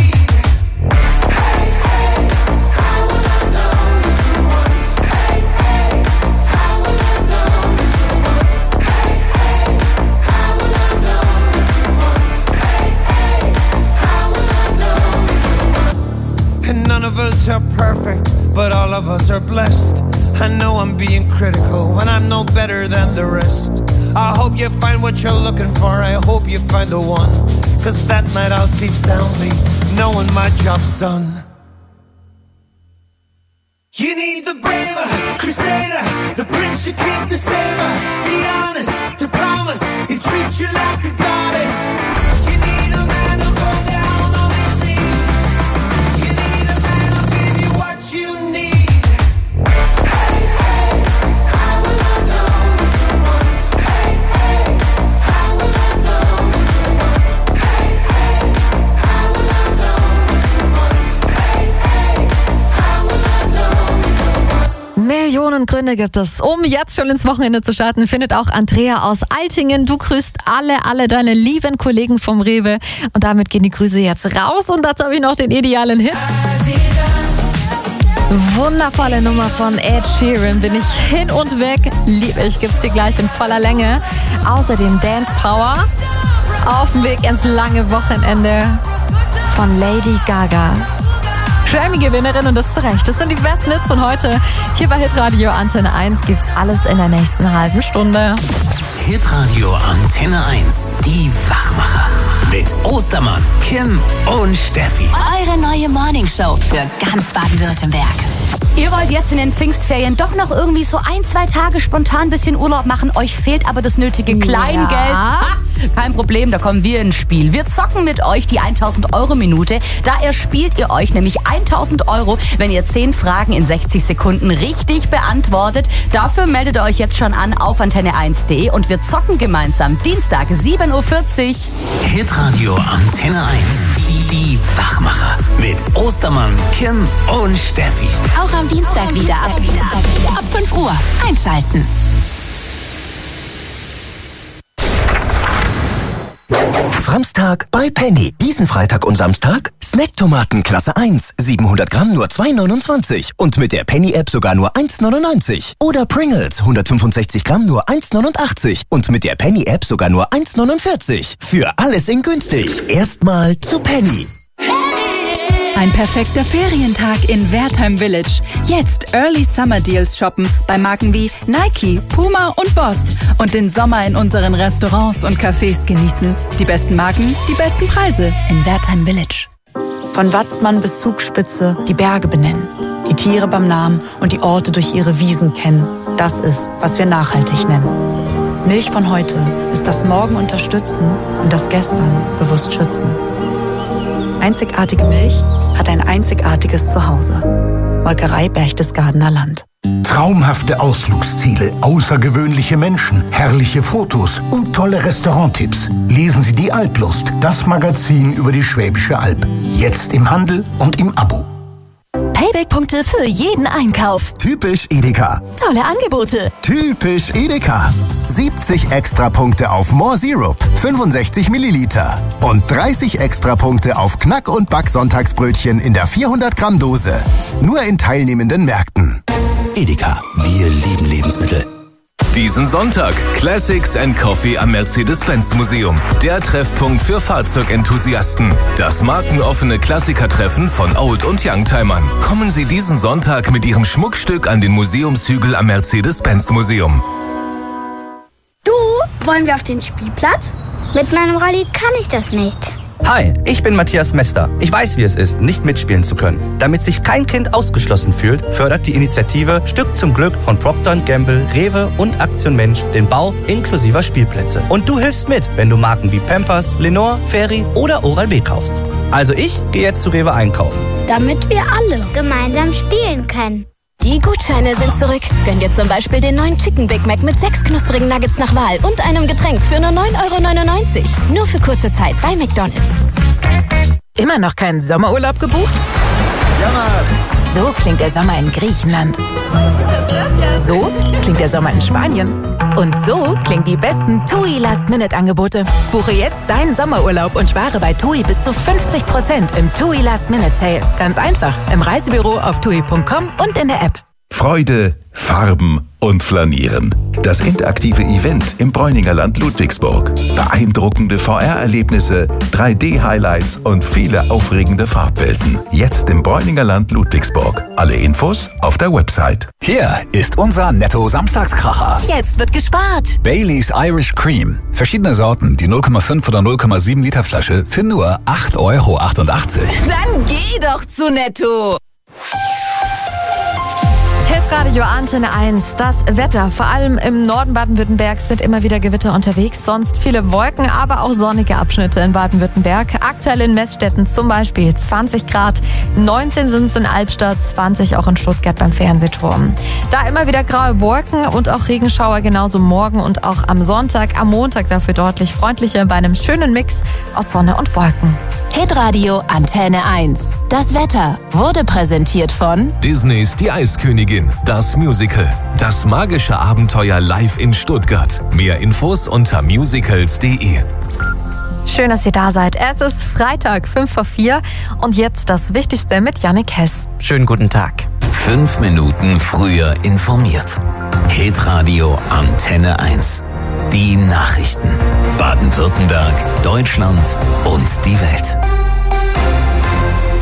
None of us are perfect, but all of us are blessed. I know I'm being critical when I'm no better than the rest. I hope you find what you're looking for, I hope you find the one. Cause that night I'll sleep soundly, knowing my job's done. You need the braver crusader, the prince who came to save her, the honest to promise he'll treat you like a goddess. You need a man to go down on his knees. You need a man who'll give you what you need. Hey, hey, how will I know it's the one? Hey, hey, how will I know it's the one? Hey, hey, how will I know it's the one? Hey, hey, how will I know it's the one? Millionen Gründe gibt es, um jetzt schon ins Wochenende zu starten, findet auch Andrea aus Altingen. Du grüßt alle, alle deine lieben Kollegen vom Rewe. Und damit gehen die Grüße jetzt raus. Und dazu habe ich noch den idealen Hit. Wundervolle Nummer von Ed Sheeran, bin ich hin und weg. Liebe ich, gibt's hier gleich in voller Länge. Außerdem Dance Power auf dem Weg ins lange Wochenende von Lady Gaga. Grammy-Gewinnerin und das zu Recht. Das sind die besten Hits von heute. Hier bei Hitradio Antenne eins gibt's alles in der nächsten halben Stunde. Hitradio Antenne eins, die Wachmacher. Mit Ostermann, Kim und Steffi. Eure neue Morningshow für ganz Baden-Württemberg. Ihr wollt jetzt in den Pfingstferien doch noch irgendwie so ein, zwei Tage spontan ein bisschen Urlaub machen. Euch fehlt aber das nötige Kleingeld. Ja. Ha, kein Problem, da kommen wir ins Spiel. Wir zocken mit euch die tausend Euro Minute. Da erspielt ihr euch nämlich tausend Euro, wenn ihr zehn Fragen in sechzig Sekunden richtig beantwortet. Dafür meldet ihr euch jetzt schon an auf antenne eins punkt de und wir zocken gemeinsam Dienstag sieben Uhr vierzig. Hitradio Antenne eins, die, die Wachmacher. Mit Ostermann, Kim und Steffi. Auch am Dienstag wieder ab, ab fünf Uhr einschalten. Samstag bei Penny. Diesen Freitag und Samstag Snacktomaten Klasse eins, siebenhundert Gramm nur zwei neunundzwanzig und mit der Penny-App sogar nur eins neunundneunzig. Oder Pringles, hundertfünfundsechzig Gramm nur eins neunundachtzig und mit der Penny-App sogar nur eins neunundvierzig. Für alles in günstig. Erstmal zu Penny. Ein perfekter Ferientag in Wertheim Village. Jetzt Early Summer Deals shoppen bei Marken wie Nike, Puma und Boss. Und den Sommer in unseren Restaurants und Cafés genießen. Die besten Marken, die besten Preise in Wertheim Village. Von Watzmann bis Zugspitze die Berge benennen, die Tiere beim Namen und die Orte durch ihre Wiesen kennen. Das ist, was wir nachhaltig nennen. Milch von heute ist das Morgen unterstützen und das Gestern bewusst schützen. Einzigartige Milch hat ein einzigartiges Zuhause. Molkerei Berchtesgadener Land. Traumhafte Ausflugsziele, außergewöhnliche Menschen, herrliche Fotos und tolle Restauranttipps. Lesen Sie die Alplust, das Magazin über die Schwäbische Alb. Jetzt im Handel und im Abo. Payback-Punkte für jeden Einkauf. Typisch Edeka. Tolle Angebote. Typisch Edeka. siebzig Extrapunkte auf More Syrup, fünfundsechzig Milliliter. Und dreißig Extrapunkte auf Knack- und Back-Sonntagsbrötchen in der vierhundert Gramm Dose. Nur in teilnehmenden Märkten. Edeka, wir lieben Lebensmittel. Diesen Sonntag Classics and Coffee am Mercedes-Benz-Museum. Der Treffpunkt für Fahrzeugenthusiasten. Das markenoffene Klassikertreffen von Old- und Youngtimern. Kommen Sie diesen Sonntag mit Ihrem Schmuckstück an den Museumshügel am Mercedes-Benz-Museum. Du, wollen wir auf den Spielplatz? Mit meinem Rolli kann ich das nicht. Hi, ich bin Matthias Mester. Ich weiß, wie es ist, nicht mitspielen zu können. Damit sich kein Kind ausgeschlossen fühlt, fördert die Initiative Stück zum Glück von Procter und Gamble, Rewe und Aktion Mensch den Bau inklusiver Spielplätze. Und du hilfst mit, wenn du Marken wie Pampers, Lenore, Fairy oder Oral-B kaufst. Also ich gehe jetzt zu Rewe einkaufen. Damit wir alle gemeinsam spielen können. Die Gutscheine sind zurück. Gönn dir zum Beispiel den neuen Chicken Big Mac mit sechs knusprigen Nuggets nach Wahl und einem Getränk für nur neun Euro neunundneunzig. Nur für kurze Zeit bei McDonald's. Immer noch keinen Sommerurlaub gebucht? So klingt der Sommer in Griechenland. So klingt der Sommer in Spanien. Und so klingen die besten TUI Last-Minute-Angebote. Buche jetzt deinen Sommerurlaub und spare bei TUI bis zu fünfzig Prozent im TUI Last-Minute-Sale. Ganz einfach im Reisebüro auf tui punkt com und in der App. Freude, Farben und Flanieren. Das interaktive Event im Bräuninger Land Ludwigsburg. Beeindruckende V R-Erlebnisse, drei D-Highlights und viele aufregende Farbwelten. Jetzt im Bräuninger Land Ludwigsburg. Alle Infos auf der Website. Hier ist unser Netto-Samstagskracher. Jetzt wird gespart. Baileys Irish Cream. Verschiedene Sorten, die null Komma fünf oder null Komma sieben Liter Flasche für nur acht Euro achtundachtzig. Dann geh doch zu Netto. Hitradio Antenne eins, das Wetter. Vor allem im Norden Baden-Württembergs sind immer wieder Gewitter unterwegs. Sonst viele Wolken, aber auch sonnige Abschnitte in Baden-Württemberg. Aktuell in Messstätten zum Beispiel zwanzig Grad, neunzehn sind es in Albstadt, zwanzig auch in Stuttgart beim Fernsehturm. Da immer wieder graue Wolken und auch Regenschauer, genauso morgen und auch am Sonntag. Am Montag dafür deutlich freundlicher bei einem schönen Mix aus Sonne und Wolken. Hitradio Antenne eins. Das Wetter wurde präsentiert von Disneys Die Eiskönigin, das Musical. Das magische Abenteuer live in Stuttgart. Mehr Infos unter musicals punkt de. Schön, dass ihr da seid. Es ist Freitag, fünf vor vier und jetzt das Wichtigste mit Jannik Hess. Schönen guten Tag. Fünf Minuten früher informiert. Hitradio Antenne eins. Die Nachrichten. Baden-Württemberg, Deutschland und die Welt.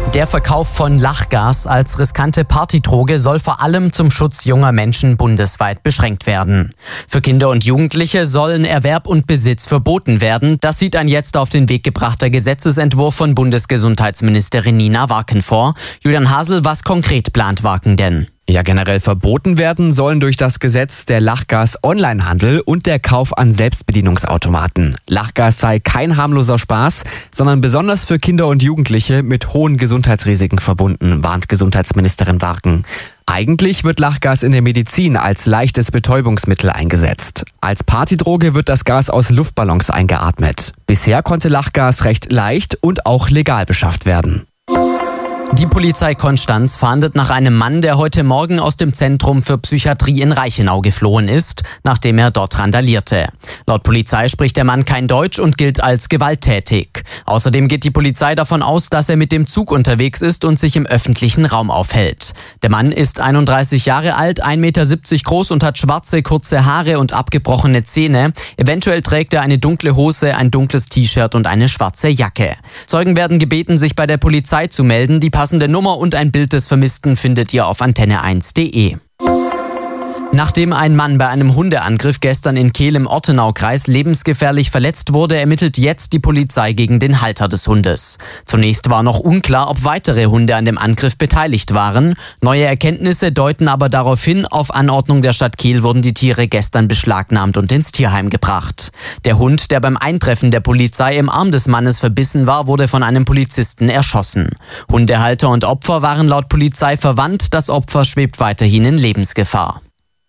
Der Verkauf von Lachgas als riskante Partydroge soll vor allem zum Schutz junger Menschen bundesweit beschränkt werden. Für Kinder und Jugendliche sollen Erwerb und Besitz verboten werden. Das sieht ein jetzt auf den Weg gebrachter Gesetzesentwurf von Bundesgesundheitsministerin Nina Warken vor. Julian Hasel, was konkret plant Warken denn? Ja, generell verboten werden sollen durch das Gesetz der Lachgas-Onlinehandel und der Kauf an Selbstbedienungsautomaten. Lachgas sei kein harmloser Spaß, sondern besonders für Kinder und Jugendliche mit hohen Gesundheitsrisiken verbunden, warnt Gesundheitsministerin Warken. Eigentlich wird Lachgas in der Medizin als leichtes Betäubungsmittel eingesetzt. Als Partydroge wird das Gas aus Luftballons eingeatmet. Bisher konnte Lachgas recht leicht und auch legal beschafft werden. Die Polizei Konstanz fahndet nach einem Mann, der heute Morgen aus dem Zentrum für Psychiatrie in Reichenau geflohen ist, nachdem er dort randalierte. Laut Polizei spricht der Mann kein Deutsch und gilt als gewalttätig. Außerdem geht die Polizei davon aus, dass er mit dem Zug unterwegs ist und sich im öffentlichen Raum aufhält. Der Mann ist einunddreißig Jahre alt, ein Meter siebzig groß und hat schwarze, kurze Haare und abgebrochene Zähne. Eventuell trägt er eine dunkle Hose, ein dunkles T-Shirt und eine schwarze Jacke. Zeugen werden gebeten, sich bei der Polizei zu melden. Die passende Nummer und ein Bild des Vermissten findet ihr auf antenne eins punkt de. Nachdem ein Mann bei einem Hundeangriff gestern in Kehl im Ortenaukreis lebensgefährlich verletzt wurde, ermittelt jetzt die Polizei gegen den Halter des Hundes. Zunächst war noch unklar, ob weitere Hunde an dem Angriff beteiligt waren. Neue Erkenntnisse deuten aber darauf hin, auf Anordnung der Stadt Kehl wurden die Tiere gestern beschlagnahmt und ins Tierheim gebracht. Der Hund, der beim Eintreffen der Polizei im Arm des Mannes verbissen war, wurde von einem Polizisten erschossen. Hundehalter und Opfer waren laut Polizei verwandt. Das Opfer schwebt weiterhin in Lebensgefahr.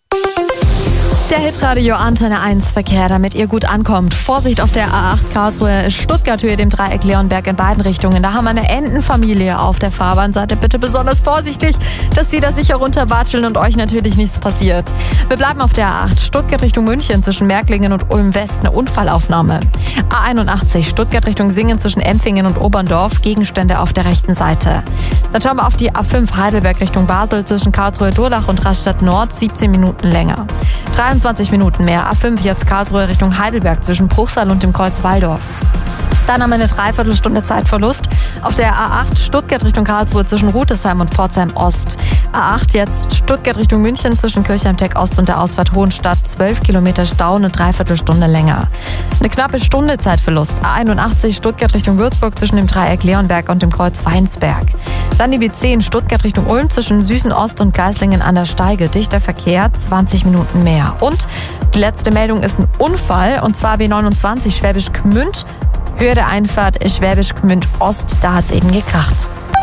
Der Hitradio Antenne eins Verkehr, damit ihr gut ankommt. Vorsicht auf der A acht Karlsruhe Stuttgart-Höhe, dem Dreieck Leonberg in beiden Richtungen. Da haben wir eine Entenfamilie auf der Fahrbahn. Seid ihr bitte besonders vorsichtig, dass die da sicher runterwatscheln und euch natürlich nichts passiert. Wir bleiben auf der A acht Stuttgart Richtung München zwischen Märklingen und Ulm West, eine Unfallaufnahme. A einundachtzig Stuttgart Richtung Singen zwischen Empfingen und Oberndorf, Gegenstände auf der rechten Seite. Dann schauen wir auf die A fünf Heidelberg Richtung Basel zwischen Karlsruhe-Durlach und Rastatt Nord, siebzehn Minuten länger. dreiundzwanzig Minuten mehr. A fünf jetzt Karlsruhe Richtung Heidelberg zwischen Bruchsal und dem Kreuz Walldorf. Dann haben wir eine Dreiviertelstunde Zeitverlust auf der A acht Stuttgart Richtung Karlsruhe zwischen Rutesheim und Pforzheim Ost. A acht jetzt Stuttgart Richtung München zwischen Kirchheim-Tech Ost und der Ausfahrt Hohenstadt. zwölf Kilometer Stau, eine Dreiviertelstunde länger. Eine knappe Stunde Zeitverlust. A einundachtzig Stuttgart Richtung Würzburg zwischen dem Dreieck Leonberg und dem Kreuz Weinsberg. Dann die B zehn Stuttgart Richtung Ulm zwischen Süßen Ost und Geislingen an der Steige. Dichter Verkehr, zwanzig Minuten mehr. Und die letzte Meldung ist ein Unfall, und zwar B neunundzwanzig Schwäbisch Gmünd. Höhe der Einfahrt Schwäbisch Gmünd Ost, da hat's eben gekracht.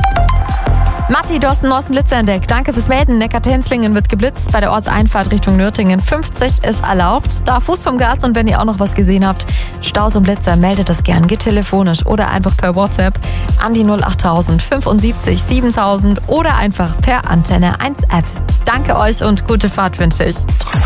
Matti, du hast einen neuesten Blitzer entdeckt. Danke fürs Melden. Neckar-Tenzlingen wird geblitzt bei der Ortseinfahrt Richtung Nürtingen. fünfzig ist erlaubt. Da Fuß vom Gas, und wenn ihr auch noch was gesehen habt, Staus und Blitzer, meldet das gern. Geht telefonisch oder einfach per WhatsApp an die null achttausend fünfundsiebzig siebentausend oder einfach per Antenne eins App. Danke euch und gute Fahrt wünsche ich.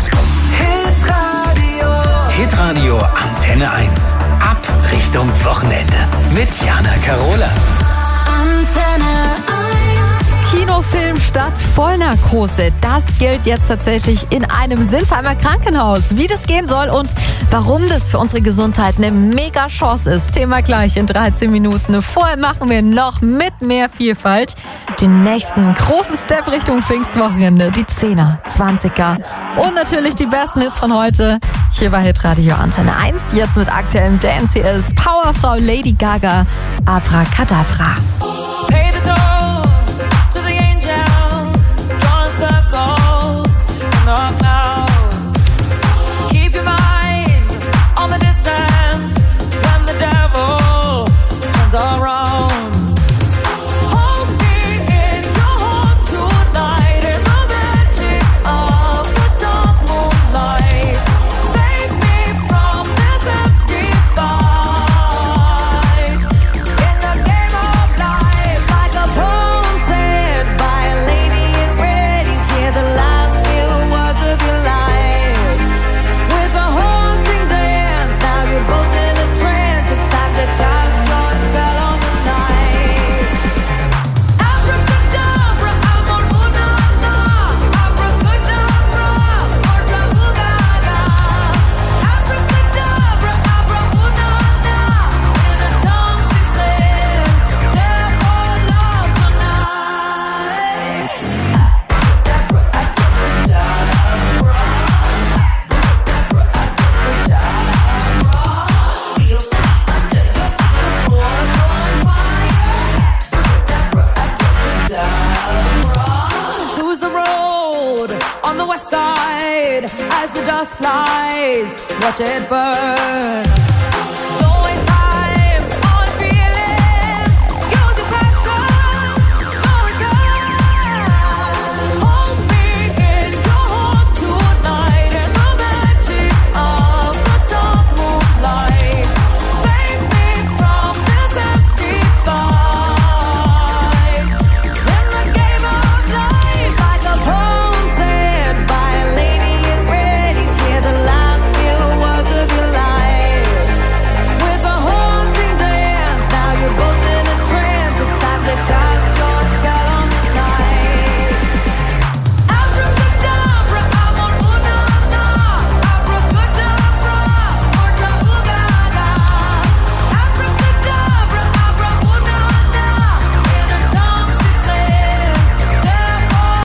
Hitradio Antenne eins. Ab Richtung Wochenende. Mit Jana Karola. Antenne eins. Kinofilm statt Vollnarkose. Das gilt jetzt tatsächlich in einem Sinsheimer Krankenhaus. Wie das gehen soll und warum das für unsere Gesundheit eine mega Chance ist. Thema gleich in dreizehn Minuten. Vorher machen wir noch mit mehr Vielfalt den nächsten großen Step Richtung Pfingstwochenende. Die Zehner, Zwanziger und natürlich die besten Hits von heute. Hier war Hitradio Antenne eins. Jetzt mit aktuellem Dance. Hier ist Powerfrau Lady Gaga. Abracadabra. Pay the toll to the angels, drawing circles in the clouds. Keep your mind on the distance when the devil turns around. Hold me in your heart tonight in the magic of the dark moonlight. Save me from this empty fight in the game of life. the west side as the dust flies. Watch it burn.